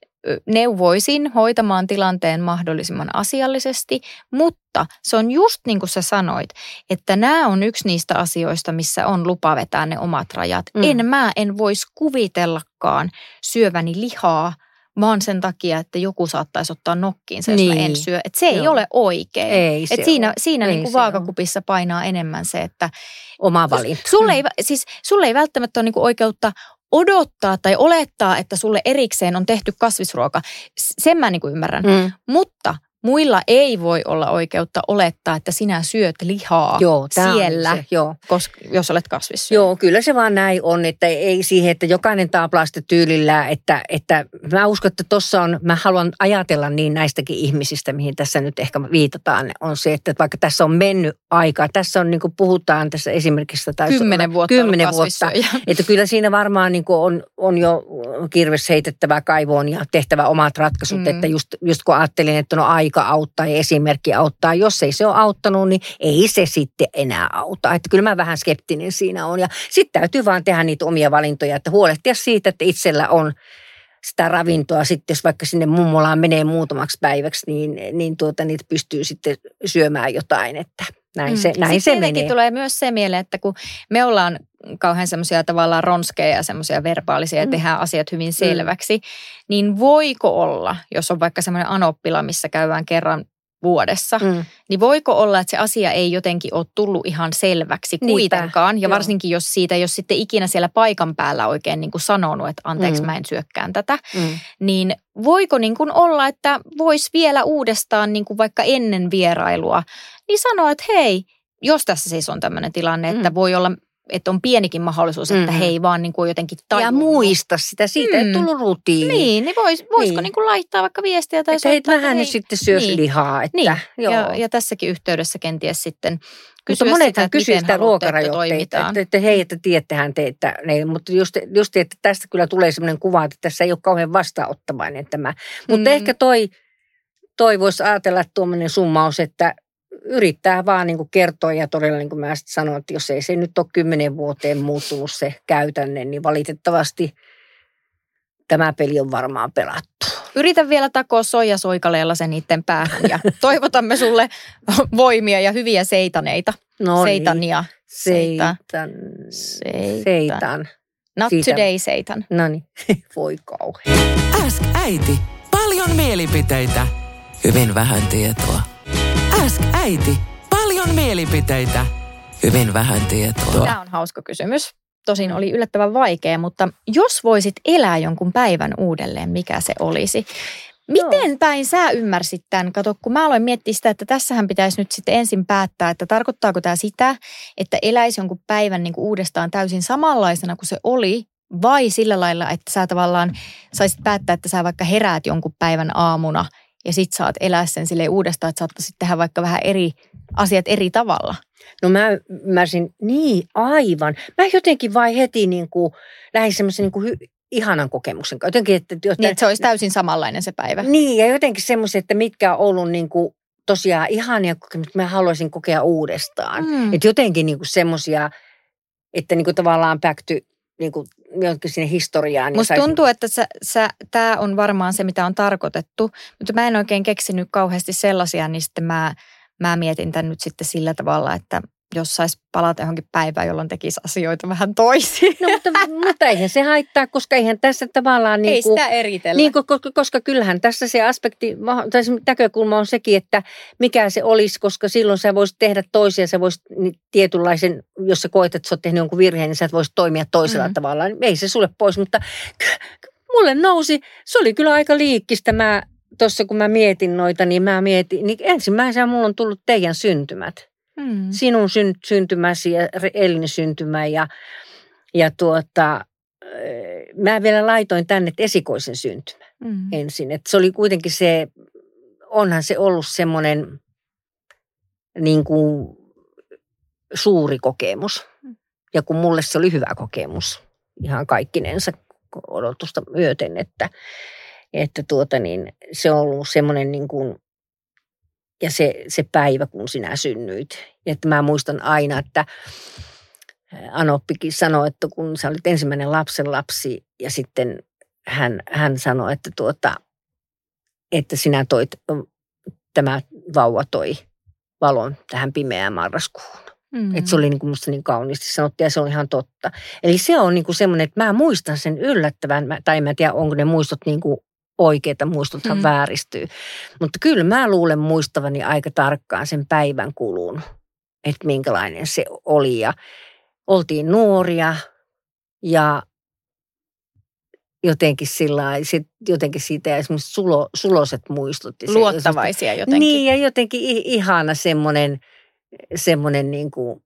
neuvoisin hoitamaan tilanteen mahdollisimman asiallisesti, mutta se on just niin kuin sä sanoit, että nämä on yksi niistä asioista, missä on lupa vetää ne omat rajat. Mm. En mä en voisi kuvitellakaan syöväni lihaa, vaan sen takia, että joku saattaisi ottaa nokkiin se, jos niin. mä en syö. Että se ei Joo. ole oikein. Ei Et siinä siinä niin kuin vaakakupissa ole. Painaa enemmän se, että oma valinta. Sulle ei, siis, sulle ei välttämättä ole niin kuin oikeutta odottaa tai olettaa, että sulle erikseen on tehty kasvisruoka. Sen mä niin kuin ymmärrän. Mm. Mutta muilla ei voi olla oikeutta olettaa, että sinä syöt lihaa joo, siellä, se, joo. Koska, jos olet kasvissyöjä. Joo, kyllä se vaan näin on, että ei siihen, että jokainen taaplaa sitä tyylillään, että, että mä uskon, että tuossa on, mä haluan ajatella niin näistäkin ihmisistä, mihin tässä nyt ehkä viitataan, on se, että vaikka tässä on mennyt aikaa, tässä on niin kuin puhutaan tässä esimerkiksi kymmenen vuotta, kymmenen vuotta että kyllä siinä varmaan niin kuin on, on jo kirves heitettävä kaivoon ja tehtävä omat ratkaisut, mm. että just, just kun ajattelin, että no aika auttaa ja esimerkki auttaa. Jos ei se ole auttanut, niin ei se sitten enää auta. Että kyllä mä vähän skeptinen siinä on. Ja sitten täytyy vaan tehdä niitä omia valintoja, että huolehtia siitä, että itsellä on sitä ravintoa. Sitten jos vaikka sinne mummolaan menee muutamaksi päiväksi, niin, niin tuota, niitä pystyy sitten syömään jotain, että näin se, mm. näin se menee. Tulee myös se mieleen, että kun me ollaan kauhean semmoisia tavallaan ronskeja ja semmoisia verbaalisia ja mm. tehdään asiat hyvin selväksi, mm. niin voiko olla, jos on vaikka semmoinen anoppila, missä käydään kerran vuodessa, mm. niin voiko olla, että se asia ei jotenkin ole tullut ihan selväksi kuitenkaan, Niinpä, ja varsinkin joo. jos siitä ei ole sitten ikinä siellä paikan päällä oikein niin kuin sanonut, että anteeksi mm. mä en syökkään tätä, mm. niin voiko niin kuin olla, että voisi vielä uudestaan niin kuin vaikka ennen vierailua, niin sanoa, että hei, jos tässä siis on tämmöinen tilanne, mm. että voi olla, että on pienikin mahdollisuus, että mm. hei vaan niin kuin jotenkin tajunnut. Ja muista sitä, siitä mm. ei tullut rutiini. Niin, niin vois, voisiko niin. Niin kuin laittaa vaikka viestiä tai että soittaa. Että vähän nyt sitten syös niin. lihaa. Että, niin. joo. Ja, ja tässäkin yhteydessä kenties sitten kysyä mutta sitä, että kysyy sitä ruokarajoitteita, että, että hei, että tiedättehän te, että ne, mutta just, just että tästä kyllä tulee sellainen kuva, että tässä ei ole kauhean vastaanottavainen tämä. Mutta mm. ehkä toi, toi voisi ajatella tuommoinen summaus, että yrittää vaan niin kuin kertoa ja todella niin kuin mä sitten sanoin, että jos ei se nyt ole kymmenen vuoteen muuttunut se käytänne, niin valitettavasti tämä peli on varmaan pelattu. Yritä vielä takoa soijasoikaleella sen niiden päähän ja toivotamme sulle voimia ja hyviä seitaneita. No Seitania. Seitan. Seitan. Seitan. Not Siitä. Today, Seitan. No niin, voi kauhean. Ask äiti. Paljon mielipiteitä. Hyvin vähän tietoa. Ask äiti. Paljon mielipiteitä. Hyvin vähän tietoa. Tämä on hauska kysymys. Tosin oli yllättävän vaikea, mutta jos voisit elää jonkun päivän uudelleen, mikä se olisi? Miten Joo. päin sä ymmärsit tämän? Kato, kun mä aloin miettiä sitä, että tässähän pitäisi nyt sitten ensin päättää, että tarkoittaako tämä sitä, että eläisi jonkun päivän niin kuin uudestaan täysin samanlaisena kuin se oli, vai sillä lailla, että sä tavallaan saisit päättää, että sä vaikka heräät jonkun päivän aamuna ja sit saat elää sen silleen uudestaan, että saattaisit tehdä vaikka vähän eri asiat eri tavalla. No mä ymmärsin, niin aivan. Mä jotenkin vai heti niin kuin lähdin semmoisen niin kuin hy, ihanan kokemuksen. Jotenkin, että, joten, niin, että se olisi täysin samanlainen se päivä. Niin, ja jotenkin semmoisen, että mitkä on ollut niin kuin tosiaan ihania kokemuksia, mä haluaisin kokea uudestaan. Mm. Että jotenkin niin kuin semmoisia, että niin kuin tavallaan back to niin kuin jonkin sinne historiaan. Musta saisin... tuntuu, että sä, sä, tämä on varmaan se, mitä on tarkoitettu, mutta mä en oikein keksinyt kauheasti sellaisia, niin sitten mä, mä mietin tämän nyt sitten sillä tavalla, että jos saisi palata johonkin päivään, jolloin tekisi asioita vähän toisin. No mutta, mutta eihän se haittaa, koska eihän tässä tavallaan... Niin Ei kuin, sitä eritellä. Niin, koska, koska kyllähän tässä se aspekti, tai se näkökulma on sekin, että mikä se olisi, koska silloin sä voisit tehdä toisia, sä voisit tietynlaisen, jos sä koet, että sä oot tehnyt jonkun virheen, niin sä voisit toimia toisella mm. tavalla. Ei se sulle pois, mutta mulle nousi, se oli kyllä aika liikkistä. Mä tuossa kun mä mietin noita, niin mä mietin, niin ensimmäisenä mulla on tullut teidän syntymät. Mm. Sinun syntymäsi ja Elin syntymä ja, ja tuota, mä vielä laitoin tänne esikoisen syntymä mm. ensin. Että se oli kuitenkin se, onhan se ollut semmoinen niin kuin suuri kokemus. Ja kun mulle se oli hyvä kokemus ihan kaikkinensa odotusta myöten, että, että tuota niin, se on ollut semmoinen niin kuin, ja se, se päivä, kun sinä synnyit. Ja että mä muistan aina, että Anoppikin sanoi, että kun sä olit ensimmäinen lapsenlapsi ja sitten hän, hän sanoi, että, tuota, että sinä toit, tämä vauva toi valon tähän pimeään marraskuuhun. Mm-hmm. Että se oli niin kuin musta niin kauniisti sanottu ja se on ihan totta. Eli se on niin kuin semmoinen, että mä muistan sen yllättävän, tai en mä tiedä, onko ne muistot niin kuin oikeita, muistuthan mm. vääristyy. Mutta kyllä mä luulen muistavani aika tarkkaan sen päivän kulun, että minkälainen se oli. Ja oltiin nuoria ja jotenkin sillä jotenkin siitä ja esimerkiksi sulo, suloset muistot. Luottavaisia jotenkin. Niin ja jotenkin ihana semmoinen, semmoinen niin kuin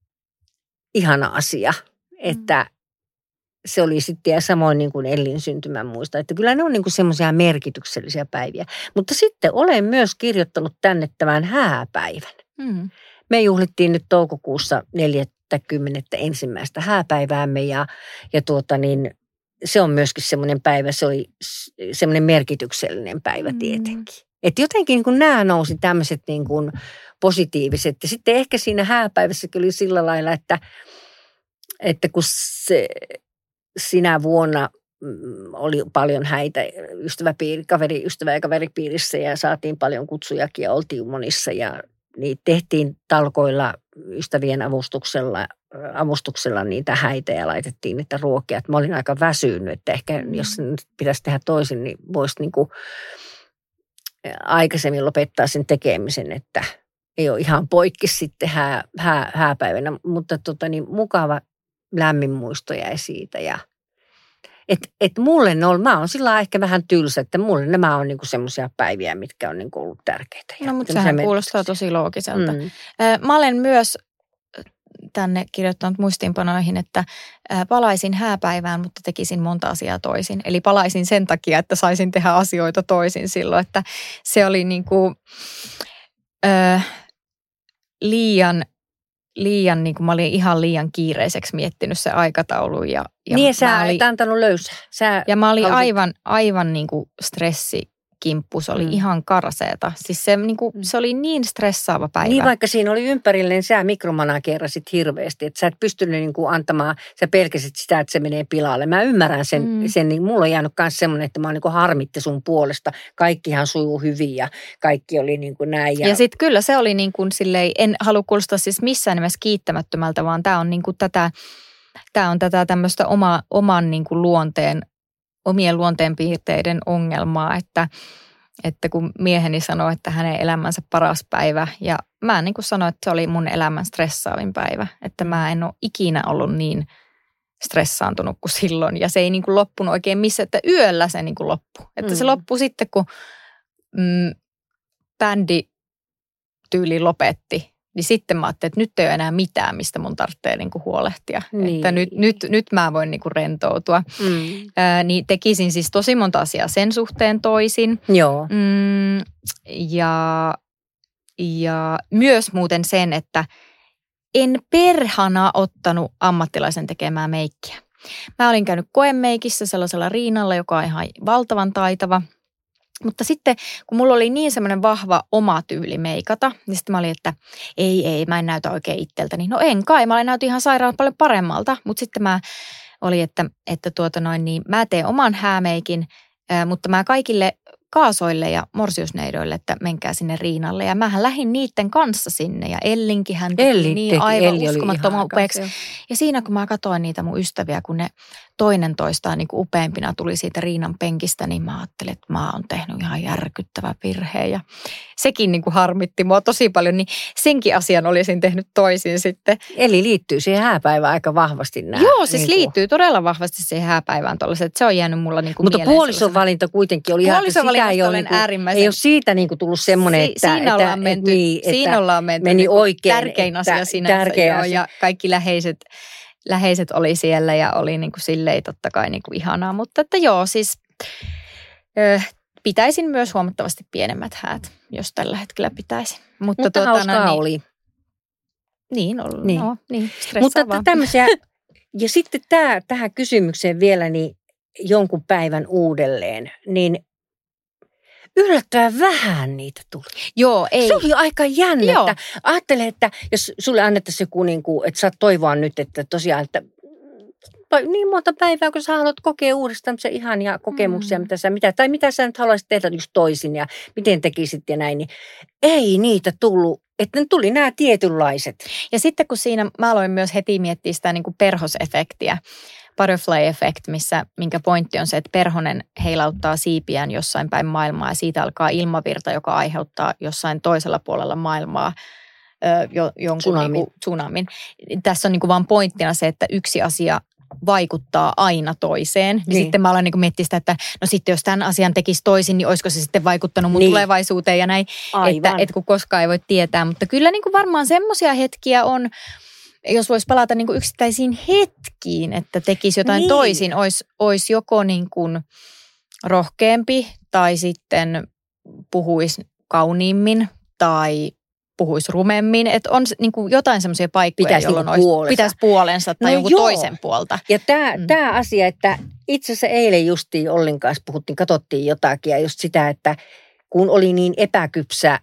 ihana asia, että mm. se oli sitten ja samoin niin kuin Ellin syntymän muista, että kyllä ne on niin kuin semmoisia merkityksellisiä päiviä. Mutta sitten olen myös kirjoittanut tänne tämän hääpäivän. Mm. Me juhlittiin nyt toukokuussa neljäkymmentä ensimmäistä hääpäiväämme ja, ja tuota niin, se on myöskin semmoinen päivä, se oli semmoinen merkityksellinen päivä tietenkin. Mm. Että jotenkin niin kuin nämä nousi tämmöiset niin kuin positiiviset. Ja sitten ehkä siinä hääpäivässäkin oli sillä lailla, että, että kun se, sinä vuonna oli paljon häitä ystäväpiiri, kaveri, ystävä- ja kaveripiirissä ja saatiin paljon kutsujakin ja oltiin monissa ja niin tehtiin talkoilla ystävien avustuksella, avustuksella niitä häitä ja laitettiin niitä ruokia. Et mä olin aika väsynyt, että ehkä jos nyt pitäisi tehdä toisin, niin voisi niinku aikaisemmin lopettaa sen tekemisen, että ei ole ihan poikki sitten hää, hää, hääpäivänä, mutta tota niin, mukava lämmin muisto jäi siitä. Ja, et, et mulle ne on, mä oon sillä ehkä vähän tylsä, että mulle nämä on niinku semmoisia päiviä, mitkä on niinku ollut tärkeitä. No mutta sehän kuulostaa tosi loogiselta. Mm. Mä olen myös tänne kirjoittanut muistiinpanoihin, että palaisin hääpäivään, mutta tekisin monta asiaa toisin. Eli palaisin sen takia, että saisin tehdä asioita toisin silloin, että se oli niin kuin, äh, liian, liian niin kuin mä olin ihan liian kiireiseksi miettinyt se aikataulu. Ja, ja niin sä olin, et antanut löysää. Sä ja mä olin halusit... aivan, aivan niin kuin stressi. Kimppu, se oli mm. ihan karseeta. Siis se, niin kuin, se oli niin stressaava päivä. Niin vaikka siinä oli ympärillinen, sä mikromanageerasit hirveästi, että sä et pystynyt niin kuin antamaan, sä pelkäsit sitä, että se menee pilalle. Mä ymmärrän sen, mm. sen niin mulla on jäänyt myös semmoinen, että mä oon niin kuin harmitti sun puolesta. Kaikkihan sujuu hyvin ja kaikki oli niin kuin näin. Ja, ja sitten kyllä se oli niin kuin silleen, en halua kuulostaa siis missään nimessä kiittämättömältä, vaan tää on niin kuin tätä, tää on tätä tämmöistä oma, oman niin kuin luonteen, omien luonteenpiirteiden ongelmaa, että, että kun mieheni sanoi, että hänen elämänsä paras päivä ja mä niin kuin sanoin, että se oli mun elämän stressaavin päivä, että mä en ole ikinä ollut niin stressaantunut kuin silloin ja se ei niin kuin loppunut oikein missä, että yöllä se niin kuin loppui. Että mm. se loppui sitten, kun mm, bändi tyyli lopetti. Niin sitten mä ajattelin, että nyt ei ole enää mitään, mistä mun tarvitsee niinku huolehtia. Niin. Että nyt, nyt, nyt mä voin niinku rentoutua. Mm. Ää, niin tekisin siis tosi monta asiaa sen suhteen toisin. Joo. Mm, ja, ja myös muuten sen, että en perhana ottanut ammattilaisen tekemää meikkiä. Mä olin käynyt koemeikissä sellaisella Riinalla, joka on ihan valtavan taitava. Mutta sitten, kun mulla oli niin semmoinen vahva oma tyyli meikata, niin sitten mä olin, että ei, ei, mä en näytä oikein itseltäni. No en kai, mä olen näytin ihan sairaan paljon paremmalta, mutta sitten mä olin, että, että tuota noin, niin mä teen oman häämeikin, mutta mä kaikille kaasoille ja morsiusneidoille, että menkää sinne Riinalle. Ja mähän lähdin niiden kanssa sinne ja Ellinkin hän teki Elli niin teki, aivan Elli uskomattoman upeaksi. kanssa, Ja siinä kun mä katsoin niitä mun ystäviä, kun ne toinen toistaan niin kuin upeampina tuli siitä Riinan penkistä, niin mä ajattelin, että mä oon tehnyt ihan järkyttävä virhe. Ja sekin niin kuin harmitti mua tosi paljon, niin senkin asian olisin tehnyt toisin sitten. Eli liittyy siihen hääpäivään aika vahvasti nämä. Joo, siis niin liittyy todella vahvasti siihen hääpäivään tuollaiseen, että se on jäänyt mulla niin kuin Mutta mieleen puolison valinta kuitenkin oli ihan, että sitä ei ole, niin kuin, ei ole siitä niin kuin tullut semmoinen, si- että, siinä ollaan että, menty, niin, että siinä ollaan menty meni niin oikein. Tärkein että, asia sinänsä, tärkein joo, asia. ja kaikki läheiset, läheiset oli siellä ja oli niin kuin silleen totta kai niin kuin ihanaa, mutta että joo, siis ö, pitäisin myös huomattavasti pienemmät häät, jos tällä hetkellä pitäisi. Mutta, Mutta tuota, hauskaa no, niin, oli. Niin, ollut, Niin. no, niin Mutta stressaavaa. tämmöisiä, ja sitten tämä, tähän kysymykseen vielä niin jonkun päivän uudelleen, niin yllättävän vähän niitä tuli. Joo, ei. Se oli aika jännä, Joo. että ajattele, että jos sulle annettaisiin joku, niin kuin, että saat toivoa nyt, että tosiaan, että niin monta päivää, kun sä haluat kokea uudestaan se ihania kokemuksia, mm. mitä sä, mitä, tai mitä sä nyt haluaisit tehdä just toisin ja miten tekisit ja näin, niin ei niitä tullut, että ne tuli nämä tietynlaiset. Ja sitten kun siinä mä aloin myös heti miettiä sitä niin kuin perhosefektiä, butterfly effect, missä, minkä pointti on se, että perhonen heilauttaa siipiään jossain päin maailmaa ja siitä alkaa ilmavirta, joka aiheuttaa jossain toisella puolella maailmaa ö, jo, jonkun Tsunamin. Niin kuin, tsunamin. Tässä on niin kuin vaan pointtina se, että yksi asia vaikuttaa aina toiseen. Niin. Niin. Sitten mä aloin niin kuin miettiä sitä, että no sitten jos tämän asian tekisi toisin, niin olisiko se sitten vaikuttanut mun Niin. tulevaisuuteen ja näin. Että, että kun koskaan ei voi tietää. Mutta kyllä niin kuin varmaan semmoisia hetkiä on, jos voisi palata niin kuin yksittäisiin hetkiin, että tekisi jotain Niin. toisin, olisi, olisi joko niin kuin rohkeampi tai sitten puhuisi kauniimmin tai puhuisi rumemmin. Että on niin kuin jotain semmoisia paikkoja, Pitäisi jolloin niin olisi, puolensa. pitäisi puolensa tai No jonkun joo. toisen puolta. Ja tämä, Mm. tämä asia, että itse asiassa eilen justiin Ollin kanssa puhuttiin, katsottiin jotakin ja just sitä, että kun oli niin epäkypsä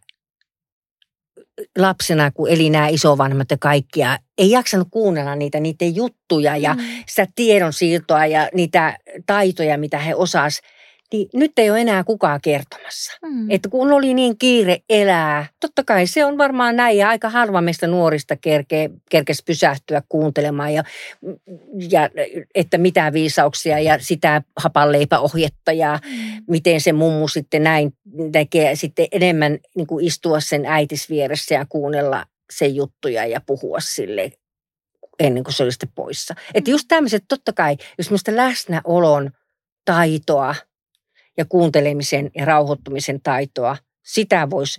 lapsena, kun eli nämä isovanhemmat ja kaikkia, ei jaksanut kuunnella niitä niiden juttuja ja Mm. sitä tiedonsiirtoa ja niitä taitoja, mitä he osas. Niin nyt ei ole enää kukaan kertomassa. Mm. Että kun oli niin kiire elää, totta kai se on varmaan näin ja aika harva meistä nuorista kerkee, kerkesi pysähtyä kuuntelemaan ja, ja että mitä viisauksia ja sitä hapanleipäohjetta ja Mm. miten se mummu sitten näin tekee sitten enemmän niin kuin istua sen äitis vieressä ja kuunnella sen juttuja ja puhua sille ennen kuin se oli sitten poissa. Että just tämmöiset totta kai, jos minusta läsnäolon taitoa ja kuuntelemisen ja rauhoittumisen taitoa, sitä voisi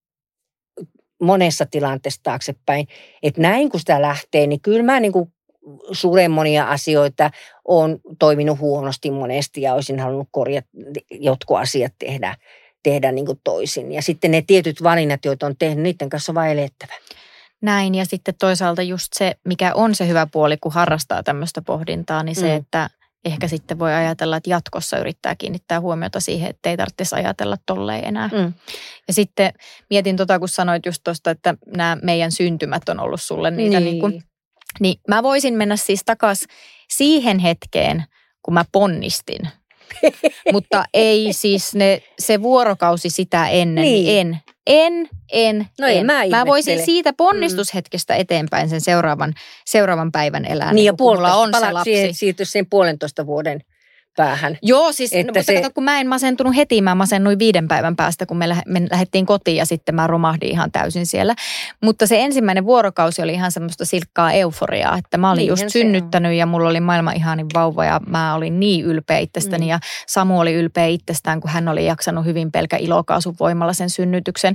monessa tilanteessa taaksepäin. Että näin kun sitä lähtee, niin kyllä mä niin kuin suuren monia asioita olen toiminut huonosti monesti ja olisin halunnut korjata jotkut asiat tehdä, tehdä niin kuin toisin. Ja sitten ne tietyt valinnat, joita on tehnyt, niiden kanssa on vain elettävä. Näin, ja sitten toisaalta just se, mikä on se hyvä puoli, kun harrastaa tämmöistä pohdintaa, niin se, Mm. että ehkä sitten voi ajatella, että jatkossa yrittää kiinnittää huomiota siihen, että ei tarvitsisi ajatella tolleen enää. Mm. Ja sitten mietin tota, kun sanoit just tuosta, että nämä meidän syntymät on ollut sulle niitä Niin. niin kuin, niin mä voisin mennä siis takaisin siihen hetkeen, kun mä ponnistin. Mutta ei siis ne, se vuorokausi sitä ennen, niin, Niin. en. En, en, No ei, en. mä mä voisin ihmettele. siitä ponnistushetkestä eteenpäin sen seuraavan, seuravan päivän elää. Niin ja kun mulla on se puolitoista, lapsi. siihen, siirtyy sen puolentoista vuoden päähän. Joo, siis, Että no, mutta se- kato, kun mä en masentunut heti, mä masennuin viiden päivän päästä, kun me, lähe, me lähdettiin kotiin ja sitten mä romahdin ihan täysin siellä. Mutta se ensimmäinen vuorokausi oli ihan semmoista silkkaa euforiaa, että mä olin Niinhän just se synnyttänyt ja mulla oli maailman ihanin vauva ja mä olin niin ylpeä itsestäni Mm. ja Samu oli ylpeä itsestään, kun hän oli jaksanut hyvin pelkä ilokaasun voimalla sen synnytyksen.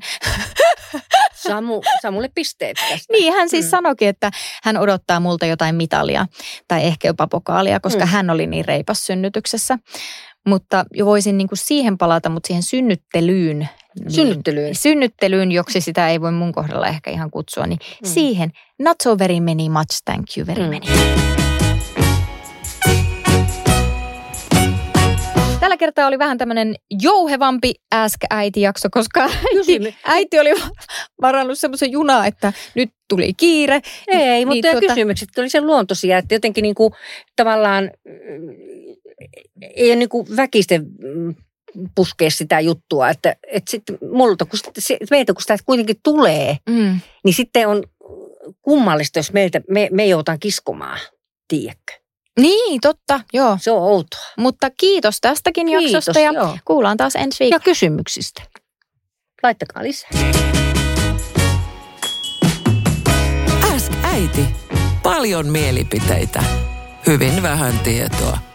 Samu, Samulle pisteet tästä. Niin, hän siis Mm. sanoikin, että hän odottaa multa jotain mitalia tai ehkä jopa pokaalia, koska Mm. hän oli niin reipas synnytyksessä. Mutta jo voisin niin kuin siihen palata, mutta siihen synnyttelyyn. Niin, Synnyttelyyn. Synnyttelyyn, joksi sitä ei voi mun kohdalla ehkä ihan kutsua, niin Mm. siihen not so very many much, thank you very Mm. many. Tällä kertaa oli vähän tämmöinen jouhevampi Ask Äiti-jakso, koska äiti, Kysymys. äiti oli varannut semmoisen junaa, että nyt tuli kiire. Ei, mutta niin, tuota... kysymykset oli sen luontoisia, että jotenkin niin kuin, tavallaan mm, ei ole niin kuin väkisten mm, puskea sitä juttua. Että, että sitten multa, kun se, meitä kun sitä kuitenkin tulee, mm. niin sitten on kummallista, jos meiltä, me, me joudutaan kiskomaan, tiedätkö? Niin, totta, joo. Se on outoa. Mutta kiitos tästäkin kiitos, jaksosta ja joo. Kuullaan taas ensi viikolla. Ja kysymyksistä. Laittakaa lisää. Ask äiti. Paljon mielipiteitä. Hyvin vähän tietoa.